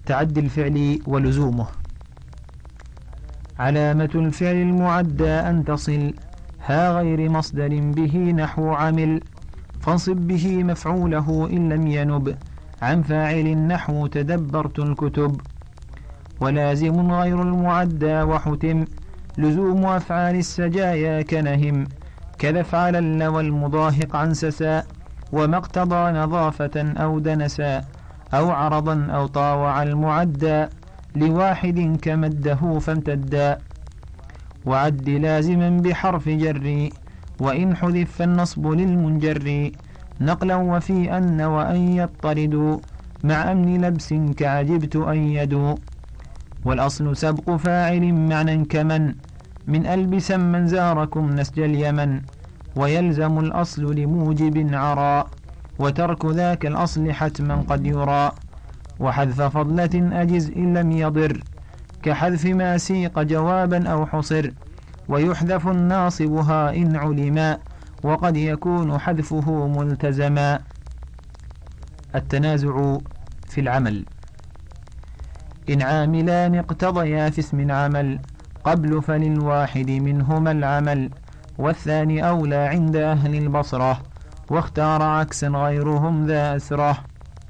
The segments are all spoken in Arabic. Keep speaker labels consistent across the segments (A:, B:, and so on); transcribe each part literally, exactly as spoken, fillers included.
A: تعدي الفعل ولزومه. علامة الفعل المعدى أن تصل ها غير مصدر به نحو عمل، فانصب به مفعوله إن لم ينب عن فاعل نحو تدبرت الكتب. ولازم غير المعدى وحتم لزوم أفعال السجايا كنهم، كذا افعلن والمضاهق عن سسا وما اقتضى نظافة أو دنسا أو عرضا أو طاوع المعدى لواحد كمده فامتدا. وعد لازما بحرف جر وإن حذف فالنصب للمنجر نقلا وفي أن وأن يطردوا مع أمن لبس كعجبت أن يدوا. والأصل سبق فاعل معنى كمن من ألبس من زاركم نسج اليمن، ويلزم الأصل لموجب عراء وترك ذاك الأصل حتما قد يرى. وحذف فضلة أجز إن لم يضر كحذف ما سيق جوابا أو حصر، ويحذف الناصبها إن علما وقد يكون حذفه ملتزما. التنازع في العمل. إن عاملان اقتضيا في اسم عمل قبل فللواحد منهما العمل، والثاني أولى عند أهل البصرة واختار عكسا غيرهم ذا أسره.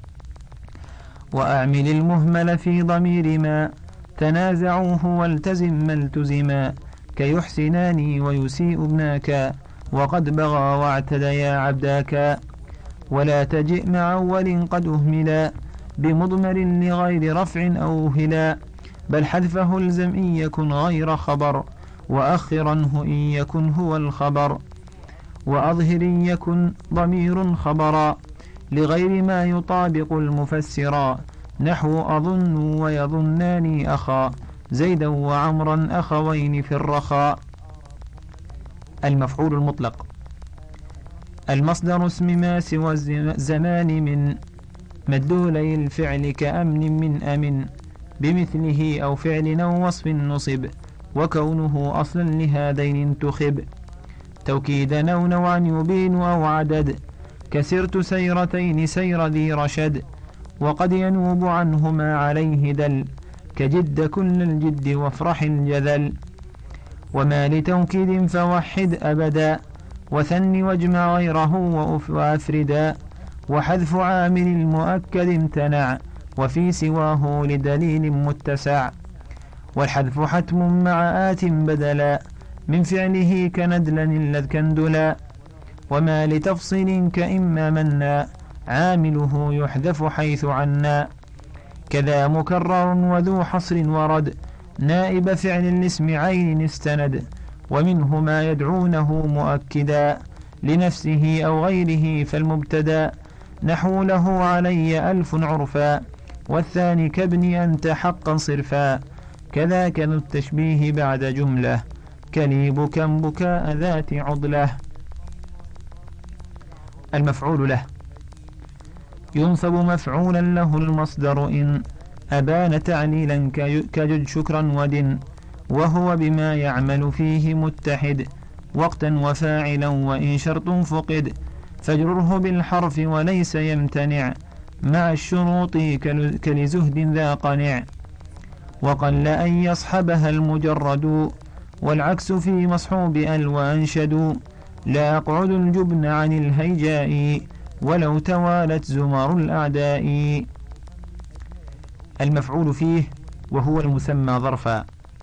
A: وأعمل المهمل في ضمير ما تنازعوه والتزم ما التزما، كيحسنان ويسيء ابناك وقد بغى واعتديا عبداك. ولا تجئ مع أول قد أهملا بمضمر لغير رفع أو هلا، بل حذفه الزم إن يكن غير خبر وأخرنه إن يكن هو الخبر. وأظهر إن يكن ضمير خبرا لغير ما يطابق المفسرا نحو أظن ويظنان أخا زيدا وعمرا أخوين في الرخاء. المفعول المطلق. المصدر اسم ما سوى الزمان من مدولي الفعل كأمن من أمن بمثله أو فعل أو وصف نصب، وكونه أصلا لهذين انتخب. توكيدا أو نوعا يبين أو عدد كسرت سيرتين سير ذي رشد، وقد ينوب عنهما عليه دل كجد كل الجد وافرح الجذل. وما لتوكيد فوحد أبدا وثن واجمع غيره وأفردا، وحذف عامل المؤكد امتنع وفي سواه لدليل متسع. والحذف حتم مع آت بدلا من فعله كندلا الذ كندلا. وما لتفصيل كإما منا عامله يحذف حيث عنا، كذا مكرر وذو حصر ورد نائب فعل الاسم عين استند، ومنه ما يدعونه مؤكدا لنفسه أو غيره فالمبتدا نحو له علي ألف عرفا، والثاني كابني أنت حقا صرفا. كذاك ذو التشبيه بعد جملة كلي بكا بكاء ذات عضلة. المفعول له. ينصب مفعولا له المصدر إن أبان تعليلا كجد شكرا ودن، وهو بما يعمل فيه متحد وقتا وفاعلا وإن شرط فقد، فاجرره بالحرف وليس يمتنع مع الشروط كلزهد ذا قنع. وقل أن يصحبها المجرد والعكس في مصحوب أل وأنشد، لا أقعد الجبن عن الهيجاء ولو توالت زمر الأعداء. المفعول فيه وهو المسمى ظرفا.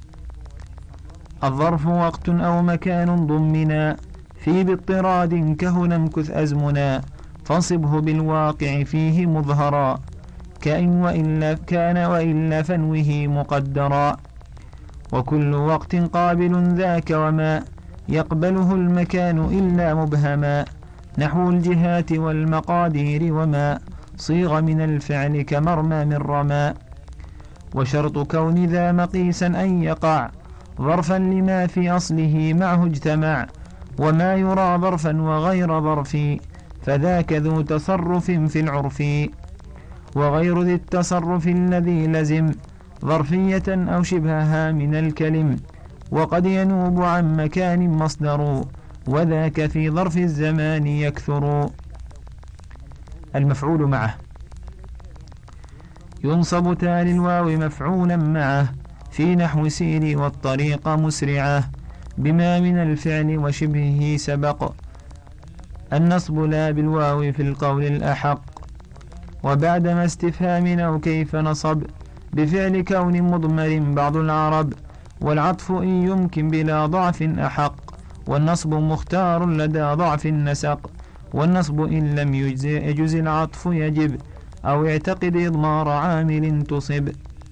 A: الظرف وقت أو مكان ضمنا في باضطراد كهنا امكث أزمنا، فانصبه بالواقع فيه مظهرا كأن وإلا كان وإلا فنوه مقدرا. وكل وقت قابل ذاك وما يقبله المكان إلا مبهما، نحو الجهات والمقادير وما صيغ من الفعل كمرمى من رمى. وشرط كون ذا مقيسا أن يقع ظرفا لما في أصله معه اجتمع، وما يرى ظرفا وغير ظرف فذاك ذو تصرف في العرف. وغير ذي التصرف الذي لزم ظرفية أو شبهها من الكلم، وقد ينوب عن مكان مصدر وذاك في ظرف الزمان يكثر. المفعول معه. ينصب تالي الواو مفعولا معه في نحو سيري والطريق مسرعه بما من الفعل وشبهه سبق النصب لا بالواو في القول الأحق وبعدما استفهام أو كيف نصب بفعل كون مضمر بعض العرب والعطف إن يمكن بلا ضعف أحق والنصب مختار لدى ضعف النسق والنصب إن لم يجز العطف يجب أو يعتقد إضمار عامل تصب.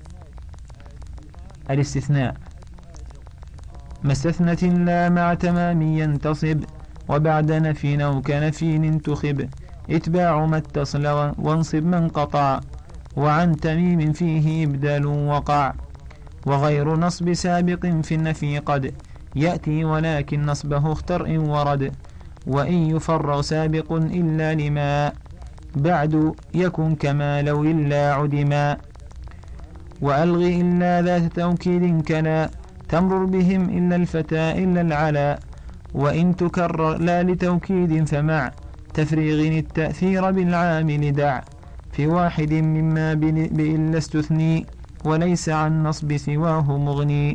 A: الاستثناء ما استثنت لا مع تمام ينتصب وبعد نفي أو كنفي انتخب اتباع ما اتصل وانصب من قطع وعن تميم فيه إبدال وقع وغير نصب سابق في النفي قد يأتي ولكن نصبه اختر إن ورد وإن يفرغ سابق إلا لما بعد يكن كما لو إلا عدما وألغ إلا ذات توكيد كلا تمرر بهم إلا الفتى إلا العلا وإن تكرر لا لتوكيد فمع تفريغ التأثير بالعامل دع في واحد مما بإلا استثني وليس عن نصب سواه مغني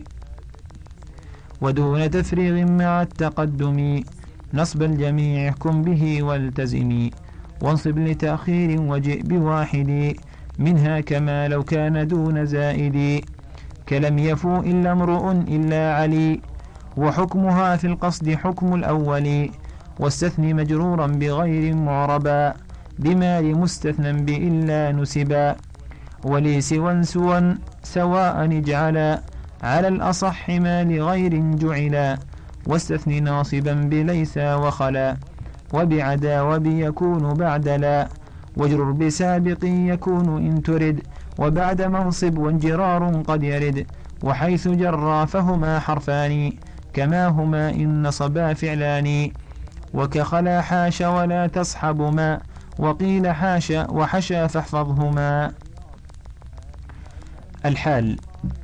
A: ودون تفريغ مع التقدم نصب الجميع احكم به والتزمي وانصب لتأخير وجئ بواحد منها كما لو كان دون زائد كلم يفو إلا امرؤ إلا علي وحكمها في القصد حكم الأول واستثني مجرورا بغير معربا بما لمستثنى بإلا نسبا ولي سوى سوى سواء اجعلا على الأصح ما لغير جعلا واستثني ناصبا بليس وخلا وبعدا وبيكون بعد لا واجرر بسابق يكون إن ترد وبعد منصب وانجرار قد يرد وحيث جرى فهما حرفان كما هما إن نصبا فعلان وكخلا حاش ولا تصحب ما وقيل حاش وحشا فاحفظهما. الحال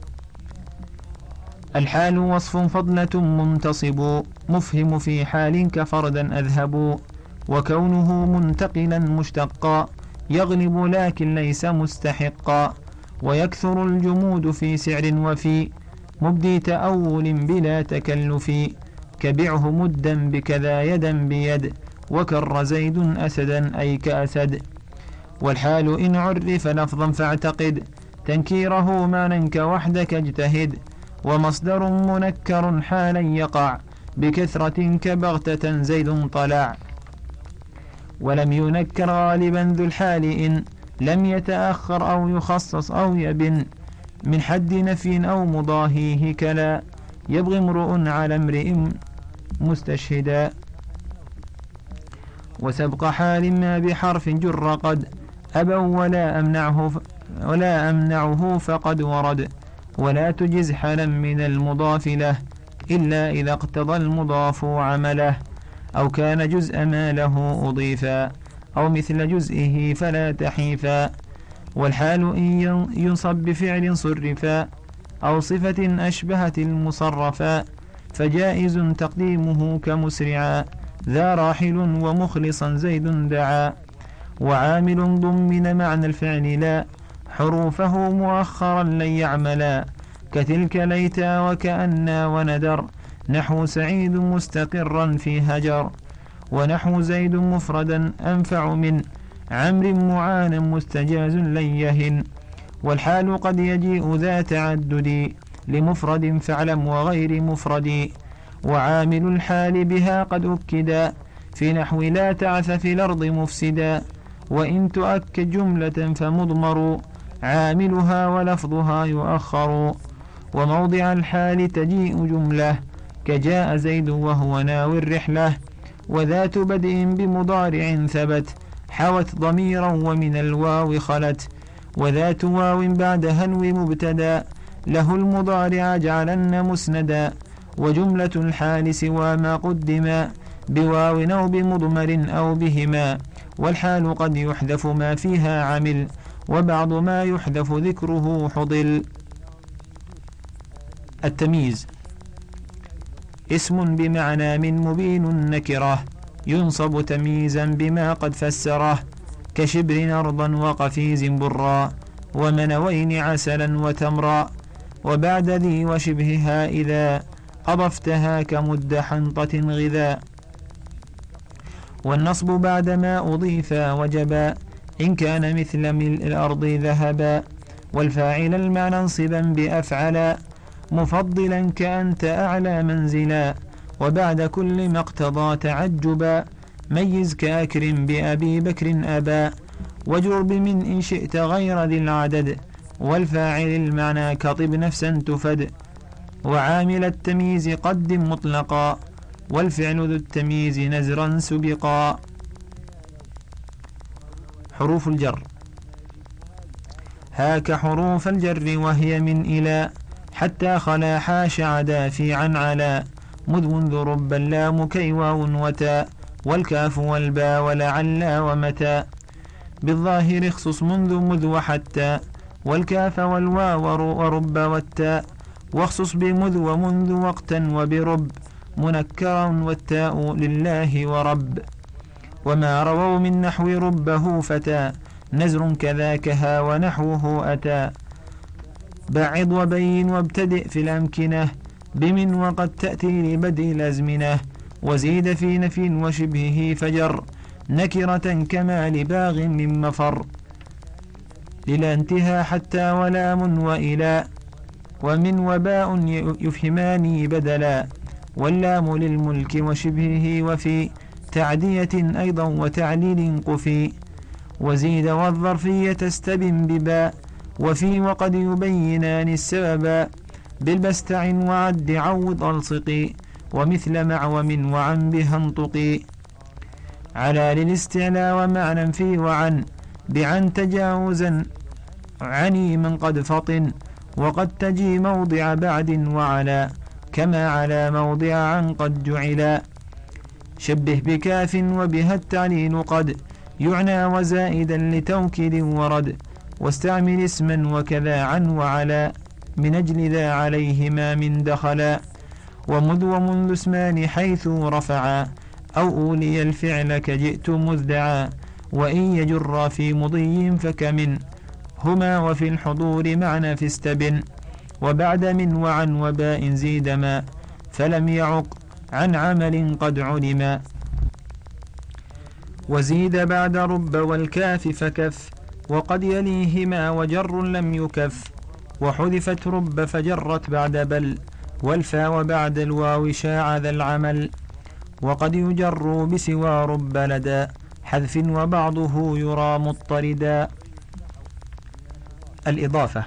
A: الحال وصف فضلة منتصب مفهم في حال كفردا أذهب وكونه منتقلا مشتقا يغلب لكن ليس مستحقا ويكثر الجمود في سعر وفي مبدي تأول بلا تكلف كبعه مدا بكذا يدا بيد وكر زيد أسدا أي كأسد والحال إن عرف لفظا فاعتقد تنكيره مانا كوحدك اجتهد ومصدر منكر حالا يقع بكثرة كبغتة زيد طلع ولم ينكر غالبا ذو الحال إن لم يتأخر أو يخصص أو يبن من حد نفي أو مضاهيه كلا يبغي امرؤ على امرئ مستشهدا وسبق حال ما بحرف جر قد أبوا ولا أمنعه ولا أمنعه فقد ورد ولا تجز حالا من المضاف له إلا إذا اقتضى المضاف عمله أو كان جزء ما له أضيفا أو مثل جزئه فلا تحيفا والحال إن ينصب بفعل صرفا أو صفة أشبهت المصرفا فجائز تقديمه كمسرعا ذا راحل ومخلصا زيد دعا وعامل ضمن معنى الفعل لا حروفه مؤخرا لن يعملا كتلك ليتا وكأنا وندر نحو سعيد مستقرا في هجر ونحو زيد مفردا أنفع من عمر معانا مستجاز لن يهن والحال قد يجيء ذا تعدد لمفرد فاعلم وغير مفرد وعامل الحال بها قد أكدا في نحو لا تعث في الأرض مفسدا وإن تؤكد جملة فمضمر عاملها ولفظها يؤخر وموضع الحال تجيء جملة كجاء زيد وهو ناوي الرحلة وذات بدء بمضارع ثبت حوت ضميرا ومن الواو خلت وذات واو بعد هنو مبتدا له المضارع جعلن مسندا وجملة الحال سوى ما قدما بواو أو بمضمر أو بهما والحال قد يحذف ما فيها عمل وبعض ما يحذف ذكره حضل. التمييز اسم بمعنى من مبين النكرة ينصب تمييزا بما قد فسره كشبر أرضا وقفيز برا ومنوين عسلا وتمرا، وبعد ذي وشبهها إذا أضفتها كمد حنطة غذاء. والنصب بعدما أضيفا وجبا إن كان مثل ملء الأرض ذهبا، والفاعل المعنى انصبا بأفعلا مفضلا كأنت أعلى منزلا، وبعد كل ما اقتضى تعجبا ميز كأكرم بأبي بكر أبا، واجرر بمن إن شئت غير ذي العدد، والفاعل المعنى كطب نفسا تفد، وعامل التمييز قدم مطلقا، والفعل ذو التمييز نزرا سبقا. حروف الجر. هاك حروف الجر وهي من إلى، حتى خلا حاش عدا في عن علا، مذ منذ رب اللام كي واو وتاء، والكاف والباء ولعل ومتى، بالظاهر اخصص منذ مذ وحتى، والكاف والواو ورب والتاء، واخصص بمذ ومنذ وقتا وبرب، منكرا والتاء لله ورب. وما رووا من نحو ربه فتى، نزر كذاكها ونحوه أتى، بعض وبين وابتدئ في الأمكنة، بمن وقد تأتي لبدء الأزمنة، وزيد في نفي وشبهه فجر، نكرة كما لباغ من مفر، للا انتهى حتى ولام وإلى، ومن وباء يفهماني بدلا، واللام للملك وشبهه وفي تعدية أيضا وتعليل قفي، وزيد والظرفية استبن بباء، وفي وقد يبينان السببا، بالبستع وعد عوض ألصقي، ومثل مع ومن وعن بها انطقي، على للاستعلاء ومعنى في وعن، بعن تجاوزا عني من قد فطن، وقد تجي موضع بعد وعلى، كما على موضع عن قد جعلا، شبه بكاف وبها التعليل قد يعنى وزائدا لتوكيد ورد، واستعمل اسما وكذا عن وعلى، من أجل ذا عليهما من دخلا، ومذ ومنذ اسمان حيث رفعا، أو أولي الفعل كجئت مذدعا، وإن يجر في مضي فكمن هما، وفي الحضور معنى في استبن، وبعد من وعن وباء زيد ما، فلم يعق عن عمل قد علما، وزيد بعد رب والكاف فكف، وقد يليهما وجر لم يكف، وحذفت رب فجرت بعد بل، والفا وبعد الواو شاع ذا العمل، وقد يجر بسوى رب لدى حذف وبعضه يرى مضطردا. الإضافة.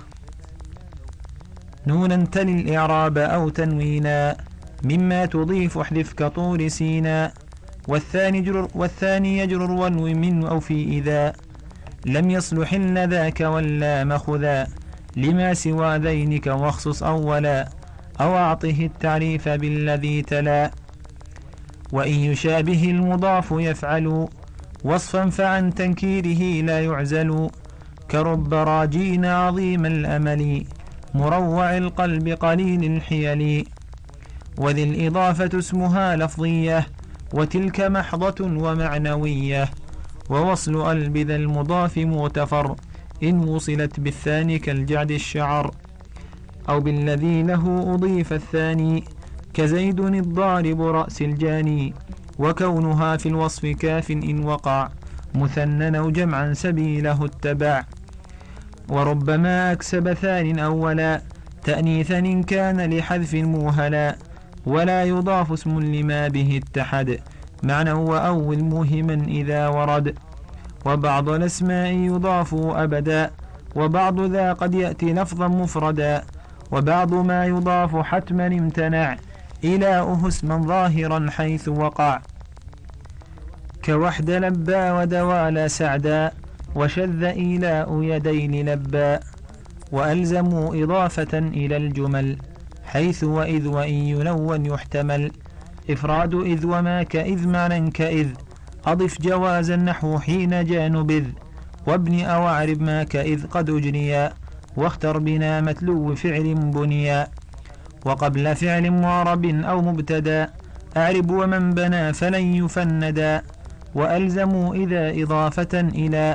A: نونا تلي الإعراب أو تنوينا، مما تضيف احذف كطور سينا، والثاني يجرر, والثاني يجرر ونو من أو في إذا لم يصلح إلا ذاك ولا مخذا، لما سوى ذينك واخصص أولا، أو أعطه التعريف بالذي تلا، وإن يشابه المضاف يفعل وصفا فعن تنكيره لا يعزل، كرب راجين عظيم الأمل مروع القلب قليل الحيل، وذي الإضافة اسمها لفظية، وتلك محضة ومعنوية، ووصل ألب ذا المضاف مغتفر، إن وصلت بالثاني كالجعد الشعر، أو بالذي له أضيف الثاني، كزيد الضارب رأس الجاني، وكونها في الوصف كاف إن وقع، مثنى أو جمعا سبيله اتبع، وربما أكسب ثان أولا، تأنيثا إن كان لحذف موهلا، ولا يضاف اسم لما به اتحد، معنى وأول مهما إذا ورد، وبعض الأسماء يضاف أبدا، وبعض ذا قد يأتي لفظا مفردا، وبعض ما يضاف حتما امتنع، إلاؤه اسما ظاهرا حيث وقع، كوحد لبى ودوال سعدا، وشذ إيلاء يدين لبى، وألزموا إضافة إلى الجمل، حيث وإذ وإن ينون يحتمل، إفراد إذ وما كإذ معنى كإذ، أضف جواز النحو حين جاء نبذ، وابن أو أعرب ما كإذ قد أجريا، واختر بنا متلو فعل بنيا، وقبل فعل معرب أو مبتدا، أعرب ومن بنى فلن يفندا، وألزموا إذا إضافة إلى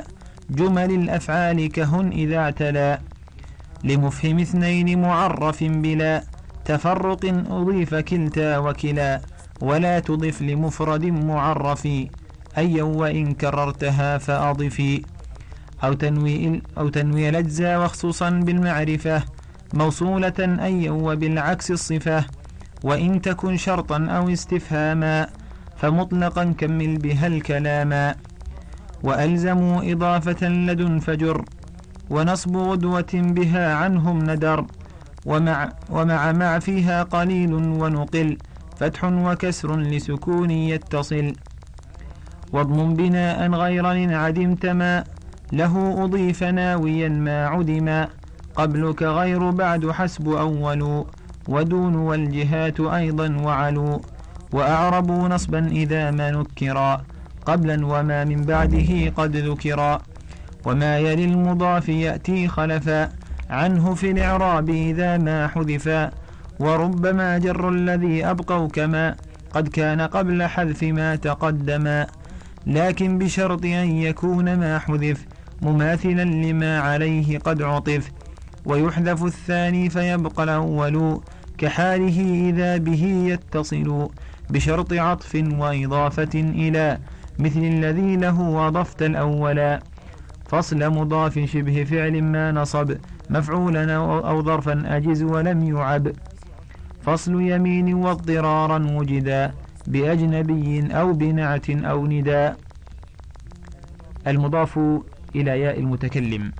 A: جمل الأفعال كهن إذا اعتلى لمفهم اثنين معرف بلا تفرق أضيف كلتا وكلا ولا تضف لمفرد معرف أيا وإن كررتها فأضفي أو تنوي, أو تنوي الأجزاء وخصوصا بالمعرفة موصولة أيا وبالعكس الصفة وإن تكن شرطا أو استفهاما فمطلقا كمل بها الكلاما وألزموا إضافة لدن فجر ونصب غدوة بها عنهم ندر ومع, ومع مع فيها قليل ونقل فتح وكسر لسكون يتصل واضم بناء غير إن عدمت ما له أضيف ناويا ما عدما قبلك غير بعد حسب أول ودون والجهات أيضا وعلو وأعربوا نصبا إذا ما نكرا قبلا وما من بعده قد ذكرا وما يلي المضاف يأتي خلفا عنه في الإعراب إذا ما حذفا وربما جر الذي أبقوا كما قد كان قبل حذف ما تقدما لكن بشرط أن يكون ما حذف مماثلا لما عليه قد عطف ويحذف الثاني فيبقى الأول كحاله إذا به يتصل بشرط عطف وإضافة إلى مثل الذي له أضفت الأول فصل مضاف شبه فعل ما نصب مفعولا أو ظرفا أجز ولم يعب فصل يمين واضطرارا وجدا بأجنبي أو بنعت أو نداء المضاف إلى ياء المتكلم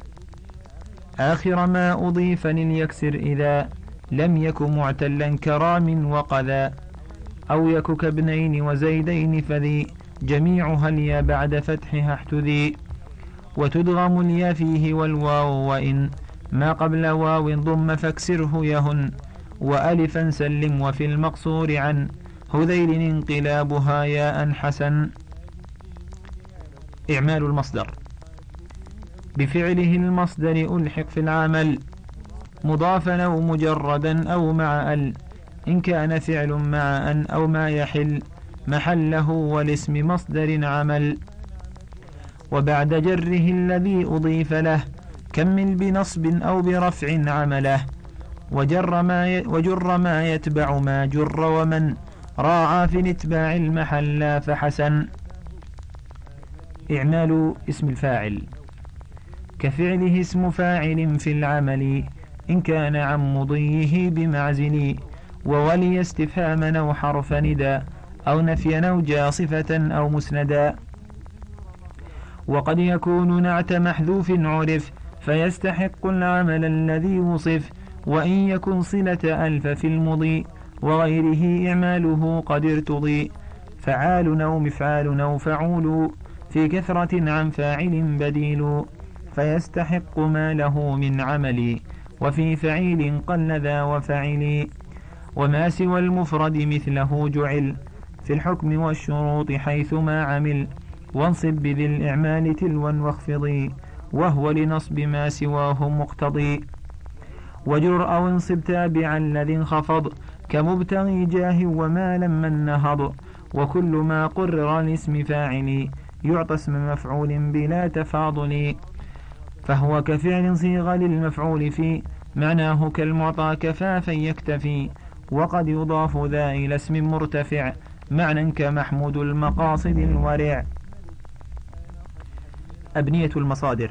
A: آخر ما أضيف لليكسر إذا لم يك معتلا كرام وقذا أو يك كابنين وزيدين فذي جميعها اليا بعد فتحها احتذي وتدغم اليا فيه والواو وإن ما قبل واو ضم فاكسره يهن وألفا سلم وفي المقصور عن هذيل انقلابها ياء حسن إعمال المصدر بفعله المصدر ألحق في العمل مضافا أو مجردا أو مع ال إن كان فعل مع أن أو ما يحل محله والاسم مصدر عمل وبعد جره الذي أضيف له كمل بنصب أو برفع عمله وجر ما, وجر ما يتبع ما جر ومن راعى في الاتباع المحل فحسن إعمال اسم الفاعل كفعله اسم فاعل في العمل إن كان عن مضيه بمعزل وولي استفهاما أو حرف ندى أو نفيا أو جاصفة أو مسندا وقد يكون نعت محذوف عرف فيستحق العمل الذي وصف وإن يكن صلة ألف في المضي وغيره إعماله قد ارتضي فعال أو مفعال أو فعول في كثرة عن فاعل بديل فيستحق ما له من عمل وفي فعيل قل ذا وفعل وما سوى المفرد مثله جعل في الحكم والشروط حيثما عمل وانصب بذي الإعمال تلوا واخفضي وهو لنصب ما سواه مقتضي وجر أو انصب تابعا الذي انخفض كمبتغي جاه وما لما النهض وكل ما قرر لاسم فاعل يعطى اسم مفعول بلا تفاضل فهو كفعل صيغ للمفعول في معناه كالمعطى كفافا يكتفي وقد يضاف ذا إلى اسم مرتفع معنى كمحمود المقاصد الورع أبنية المصادر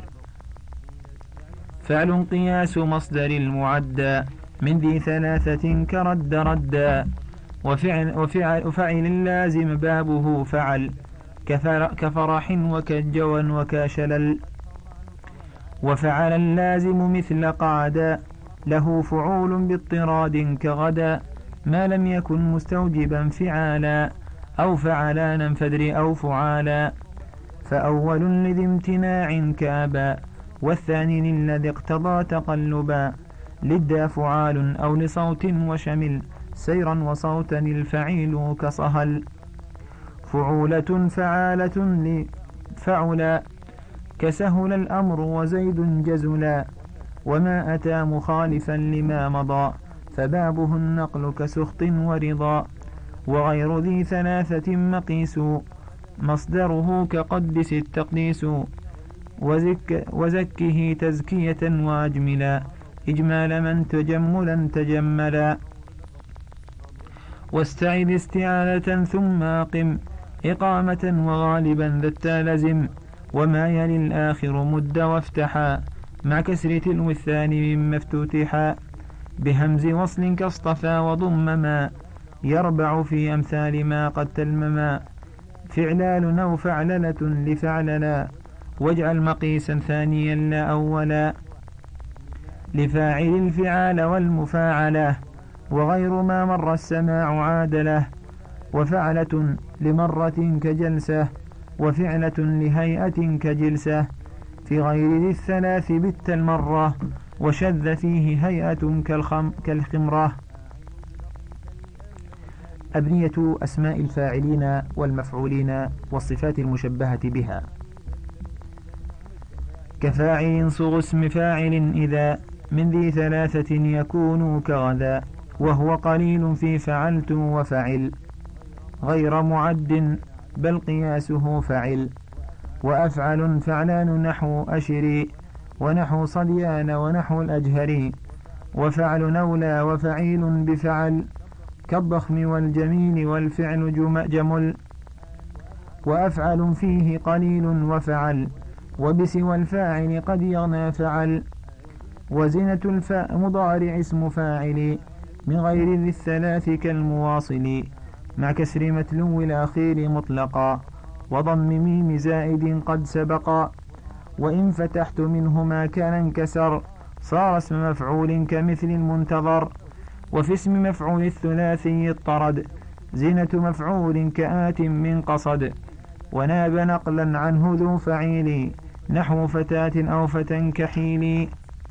A: فعل قياس مصدر المعدى من ذي ثلاثة كرد ردا وفعل, وفعل, وفعل لازم بابه فعل كفرح وكجوا وكاشلل وفعل اللازم مثل قعدا له فعول باضطراد كغدا ما لم يكن مستوجبا فعالا أو فعلانا فدر أو فعالا فأول لذي امتناع كابا والثاني للذي اقتضى تقلبا للدا فعال أو لصوت وشمل سيرا وصوتا الفعيل كصهل فعولة فعالة لفعلا كسهل الأمر وزيد جزلا وما أتى مخالفا لما مضى فبابه النقل كسخط ورضا وغير ذي ثلاثة مقيس مصدره كقدس التقديس وزك وزكه تزكية وأجملا إجمال من تجملا تجملا واستعد استعالة ثم أقم إقامة وغالبا ذا التالزم وما يلي الآخر مد وافتحا مع كسر تلو الثاني مما افتتحا بهمز وصل كاصطفى وضم ما يربع في أمثال ما قد تلمما فعلال أو فعللة لفعللا واجعل مقيسا ثانيا لا أولا لفاعل الفعال والمفاعلة وغير ما مر السماع عادله وفعلة لمرة كجلسة وفعلة لهيئة كجلسة في غير ذي الثلاث بت المرة وشذ فيه هيئة كالخم كالخمرة. أبنية أسماء الفاعلين والمفعولين والصفات المشبهة بها. كفاعل صغ اسم فاعل إذا من ذي ثلاثة يكون كغدا وهو قليل في فعلت وفعل غير معد بل قياسه فعل وأفعل فعلان نحو أشري ونحو صديان ونحو الأجهري وفعل نولى وفعيل بفعل كالضخم والجميل والفعل جمل وأفعل فيه قليل وفعل وبسوى الفاعل قد يغنى فعل وزنة الفاء مضارع اسم فاعل من غير ذي الثلاث كالمواصل مع كسر متلو الأخير مطلقا وضم ميم زائد قد سبقا وإن فتحت منهما كان انكسر صار اسم مفعول كمثل المنتظر وفي اسم مفعول الثلاثي اضطرد زينة مفعول كآت من قصد وناب نقلا عنه ذو فعيل نحو فتاة أو فتى كحيل.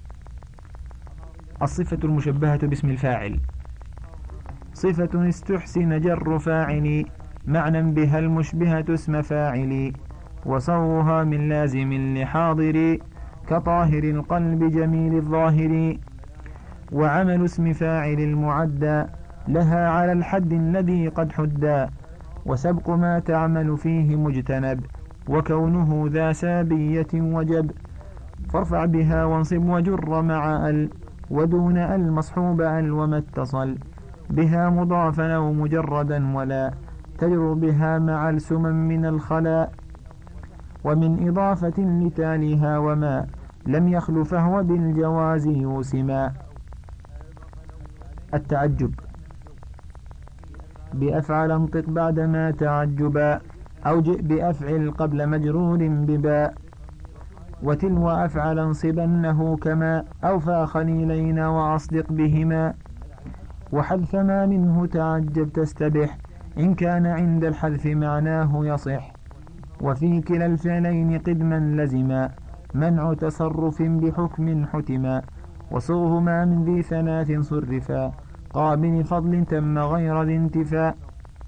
A: الصفة المشبهة باسم الفاعل صفة استحسن جر فاعل معنى بها المشبهة اسم فاعل وصوها من لازم لحاضر كطاهر القلب جميل الظاهر وعمل اسم فاعل المعدى لها على الحد الذي قد حدى وسبق ما تعمل فيه مجتنب وكونه ذا سابية وجب فارفع بها وانصب وجر مع ال ودون ال مصحوب ال وما اتصل بها مضافا أو مجردا ولا تجر بها مع السمم من الخلاء ومن إضافة لتاليها وما لم يخل فهو بالجواز يوسما. التعجب بأفعل انطق بعدما تعجبا أو جئ بأفعل قبل مجرور بباء وتلو أفعل انصبنه كما أوفى خليلين وأصدق بهما وحذف ما منه تعجب تستبح إن كان عند الحذف معناه يصح وفي كلا الفعلين قدما لزما منع تصرف بحكم حتما وصغهما من ذي ثلاث صرفا قابل فضل تم غير ذي انتفاء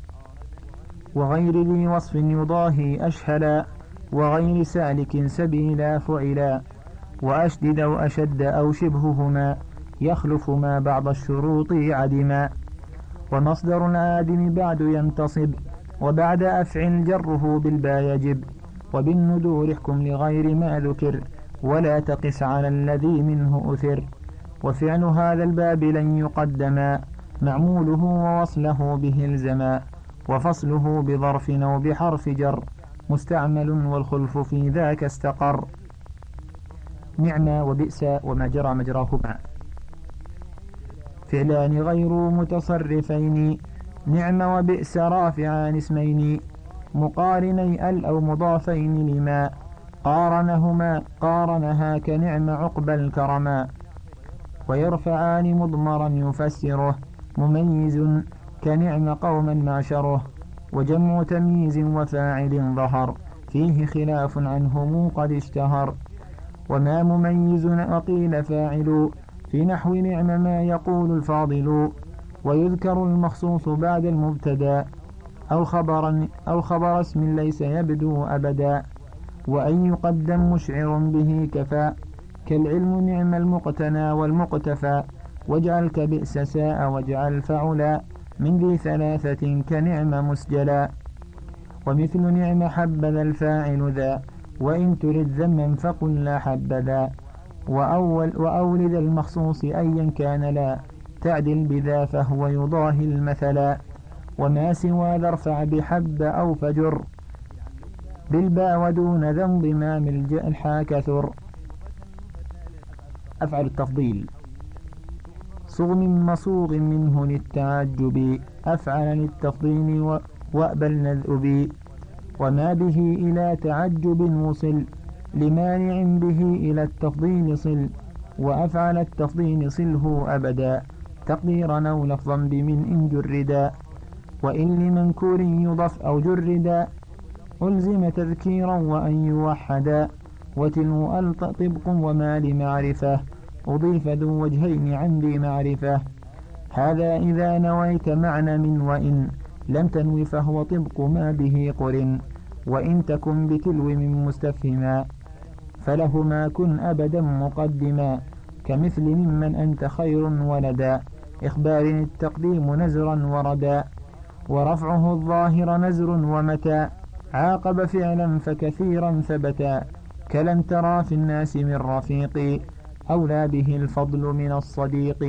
A: وغير ذي وصف يضاهي أشهلا وغير سالك سبيلا فعلا وأشدد أو أشد أو شبههما يخلف ما بعض الشروط عدما ومصدر الآدم بعد ينتصب وبعد أفعل جره بالبا يجب وبالندور احكم لغير ما ذكر ولا تقس على الذي منه أثر وفعل هذا الباب لن يقدما معموله ووصله به الزما وفصله بظرف أو بحرف جر مستعمل والخلف في ذاك استقر نعم وبئس وما جرى مجراهما فعلان غير متصرفين نعم وبئس رافعان اسمين مقارني ال أو مضافين لما قارنهما قارنها كنعم عقب الكرما ويرفعان مضمرا يفسره مميز كنعم قوما معشره وجمع تمييز وفاعل ظهر فيه خلاف عنهم قد اشتهر وما مميز وقيل فاعل في نحو نعم ما يقول الفاضل ويذكر المخصوص بعد المبتدا أو خبرا أو خبر اسم ليس يبدو أبدا وأن يقدم مشعر به كفى كالعلم نعم المقتنى والمقتفى واجعل كبئس ساء واجعل فعلا من ذي ثلاثة كنعم مسجلا ومثل نعم حبذا الفاعل ذا وإن ترد ذما فقل لا حبذا وأول وأولد المخصوص أيا كان لا تعدل بذا فهو يضاهي المثلا وما سوى ذا ارفع بحب أو فجر بالباء ودون ذا انضمام الحا كثر. أفعل التفضيل صغ من مصوغ منه للتعجب أفعل للتفضيل وأبل نذؤب وما به إلى تعجب وصل لمانع به إلى التفضيل صل وأفعل التفضيل صله أبدا تقديرا أو لفظا بمن إن جردا وإن لمنكور يضف أو جردا ألزم تذكيرا وأن يوحدا وتلو ألط طبق وما لمعرفة أضيف ذو وجهين عن ذي معرفة هذا إذا نويت معنى من وإن لم تنوي فهو طبق ما به قرن وإن تكن بتلو من مستفهما فلهما كن أبدا مقدما كمثل ممن أنت خير ولدا إخبار التقديم نزرا وردا ورفعه الظاهر نزر ومتى عاقب فعلا فكثيرا ثبتا كلن ترى في الناس من رفيق أولى به الفضل من الصديق.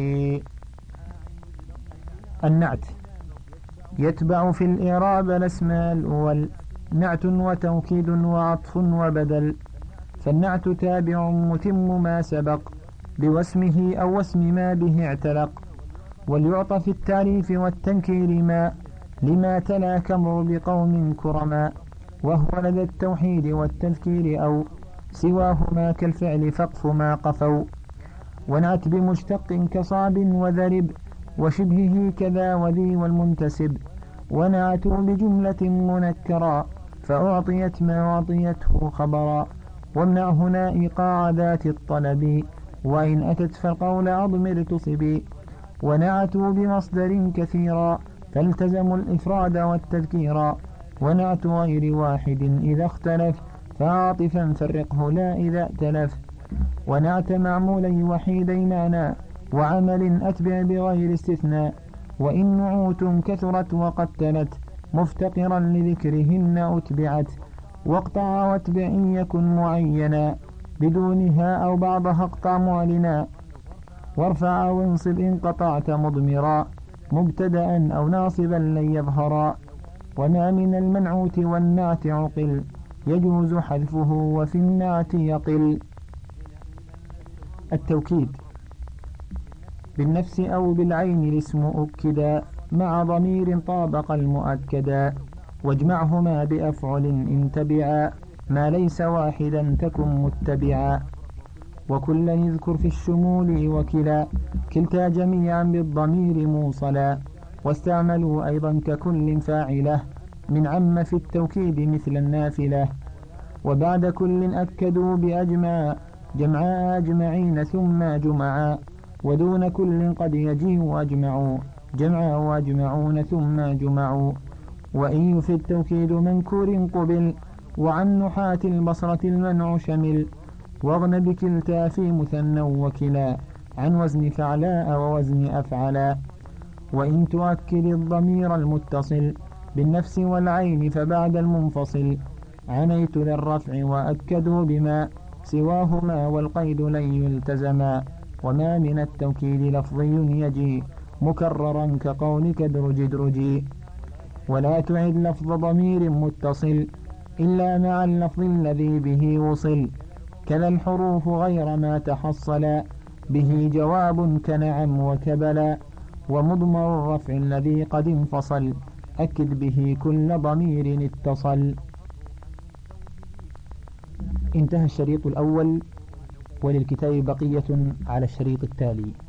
A: النعت يتبع في الإعراب الأسماء الأول نعت وتوكيد وعطف وبدل فالنعت تابع متم ما سبق بواسمه أو واسم ما به اعتلق وليعطى في التعريف والتنكير ما لما تلا كمر بقوم كرما وهو لدى التوحيد والتذكير أو سواهما كالفعل فقف ما قفوا ونعت بمشتق كصاب وذرب وشبهه كذا وذي والمنتسب ونعت بجملة منكرا فأعطيت ما أعطيته خبرا وامنع هنا إيقاع ذات الطلب وإن أتت فالقول أضمر تصبي ونعتوا بمصدر كثيرا فالتزموا الإفراد والتذكيرا ونعت غير واحد إذا اختلف فعاطفا فرقه لا إذا ائتلف ونعت معمولي وحيدي معنى وعمل أتبع بغير استثناء وإن نعوت كثرت وقد تلت مفتقرا لذكرهن أتبعت واقطع واتبع إن يكن معينا بدونها أو بعضها اقطع معلنا وارفع وانصب إن قطعت مضمرا مبتدأ أو ناصبا لن يظهرا وما من المنعوت والنعت عقل يجوز حذفه وفي النعت يقل. التوكيد بالنفس أو بالعين الاسم أكدا مع ضمير طابق المؤكدا واجمعهما بأفعل إن تبعا ما ليس واحدا تكن متبعا وكلا يذكر في الشمول وكلا كلتا جميعا بالضمير موصلا واستعملوا أيضا ككل فاعله من عم في التوكيد مثل النافلة وبعد كل أكدوا بأجمع جمعا أجمعين ثم جمعا ودون كل قد يجيء أجمعوا جمعا وأجمعون ثم جمعوا وإن في التوكيد منكور قبل وعن نحاة البصرة المنع شمل واغن بكلتا في مثنى وكلا عن وزن فعلاء ووزن أفعلا وإن تؤكد الضمير المتصل بالنفس والعين فبعد المنفصل عنيت للرفع وأكدوا بما سواهما والقيد لن يلتزما وما من التوكيد لفظي يجي مكررا كقولك درج درجي ولا تعد لفظ ضمير متصل إلا مع اللفظ الذي به وصل كذا الحروف غير ما تحصل به جواب كنعم وكبلا ومضمر الرفع الذي قد انفصل أكد به كل ضمير اتصل. انتهى الشريط الأول وللكتاب بقية على الشريط التالي.